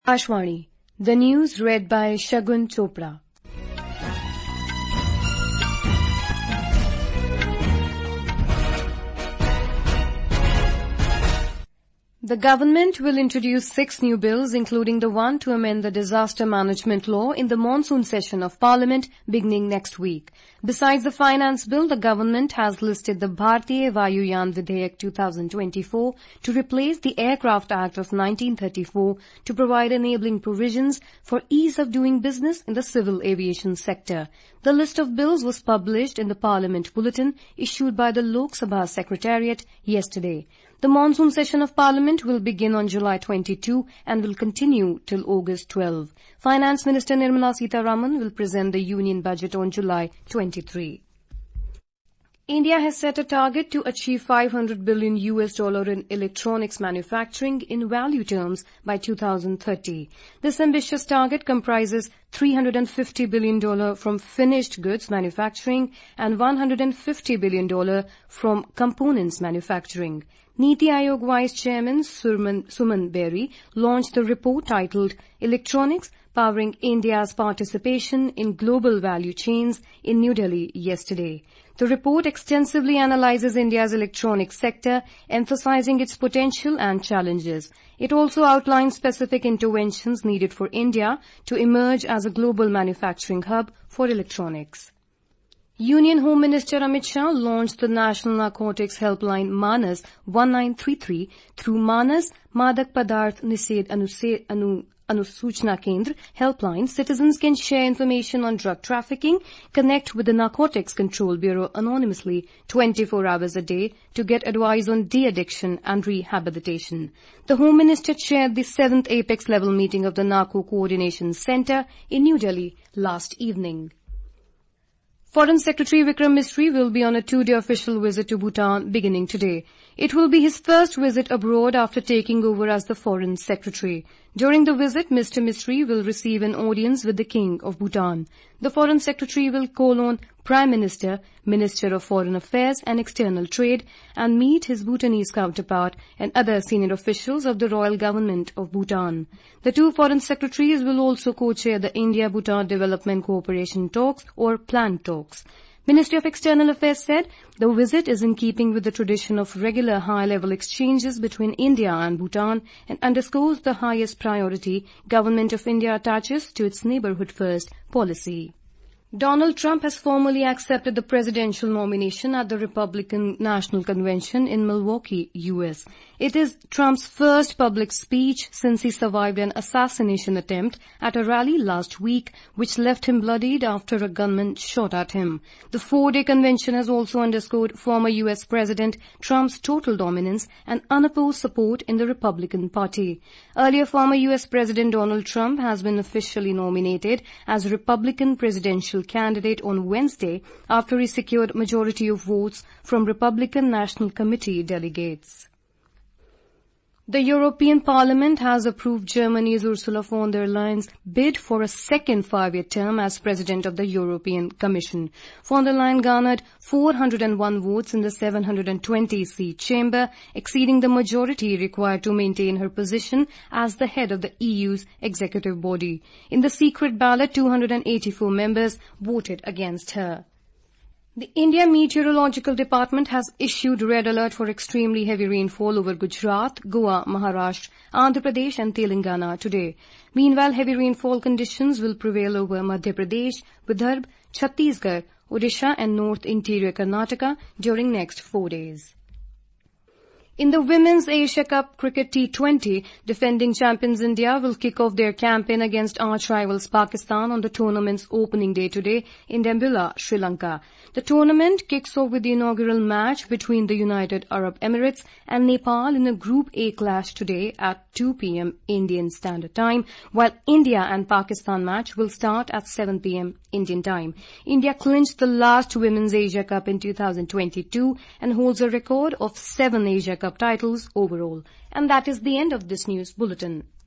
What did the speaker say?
Ashwani, the news read by Shagun Chopra. The government will introduce 6 new bills, including the one to amend the disaster management law in the monsoon session of Parliament beginning next week. Besides the finance bill, the government has listed the Bharatiya Vayuyan Vidhayak 2024 to replace the Aircraft Act of 1934 to provide enabling provisions for ease of doing business in the civil aviation sector. The list of bills was published in the Parliament Bulletin issued by the Lok Sabha Secretariat yesterday. The monsoon session of Parliament will begin on July 22 and will continue till August 12. Finance Minister Nirmala Sitharaman will present the Union Budget on July 23. India has set a target to achieve $500 billion in electronics manufacturing in value terms by 2030. This ambitious target comprises $350 billion from finished goods manufacturing and $150 billion from components manufacturing. Niti Aayog Vice Chairman Suman Berry launched the report titled Electronics Powering India's Participation in Global Value Chains in New Delhi yesterday. The report extensively analyzes India's electronics sector, emphasizing its potential and challenges. It also outlines specific interventions needed for India to emerge as a global manufacturing hub for electronics. Union Home Minister Amit Shah launched the National Narcotics Helpline Manas 1933 through Manas Madak Padarth Nised Anusuchna Kendra helpline. Citizens can share information on drug trafficking, connect with the Narcotics Control Bureau anonymously 24 hours a day to get advice on de-addiction and rehabilitation. The Home Minister chaired the 7th Apex level meeting of the Narco Coordination Center in New Delhi last evening. Foreign Secretary Vikram Misri will be on a 2-day official visit to Bhutan beginning today. It will be his first visit abroad after taking over as the Foreign Secretary. During the visit, Mr. Misri will receive an audience with the King of Bhutan. The Foreign Secretary will call on Prime Minister, Minister of Foreign Affairs and External Trade and meet his Bhutanese counterpart and other senior officials of the Royal Government of Bhutan. The two Foreign Secretaries will also co-chair the India-Bhutan Development Cooperation Talks or PLAN Talks. Ministry of External Affairs said the visit is in keeping with the tradition of regular high-level exchanges between India and Bhutan and underscores the highest priority Government of India attaches to its neighborhood-first policy. Donald Trump has formally accepted the presidential nomination at the Republican National Convention in Milwaukee, U.S. It is Trump's first public speech since he survived an assassination attempt at a rally last week, which left him bloodied after a gunman shot at him. The 4-day convention has also underscored former U.S. President Trump's total dominance and unopposed support in the Republican Party. Earlier, former U.S. President Donald Trump has been officially nominated as Republican presidential candidate on Wednesday after he secured majority of votes from Republican National Committee delegates. The European Parliament has approved Germany's Ursula von der Leyen's bid for a second 5-year term as President of the European Commission. Von der Leyen garnered 401 votes in the 720-seat chamber, exceeding the majority required to maintain her position as the head of the EU's executive body. In the secret ballot, 284 members voted against her. The India Meteorological Department has issued red alert for extremely heavy rainfall over Gujarat, Goa, Maharashtra, Andhra Pradesh and Telangana today. Meanwhile, heavy rainfall conditions will prevail over Madhya Pradesh, Vidarbha, Chhattisgarh, Odisha and North Interior Karnataka during next 4 days. In the Women's Asia Cup Cricket T20, defending champions India will kick off their campaign against arch-rivals Pakistan on the tournament's opening day today in Dambulla, Sri Lanka. The tournament kicks off with the inaugural match between the United Arab Emirates and Nepal in a Group A clash today at 2 p.m. Indian Standard Time, while India and Pakistan match will start at 7 p.m. Indian Time. India clinched the last Women's Asia Cup in 2022 and holds a record of 7 Asia Cup titles overall. And that is the end of this news bulletin.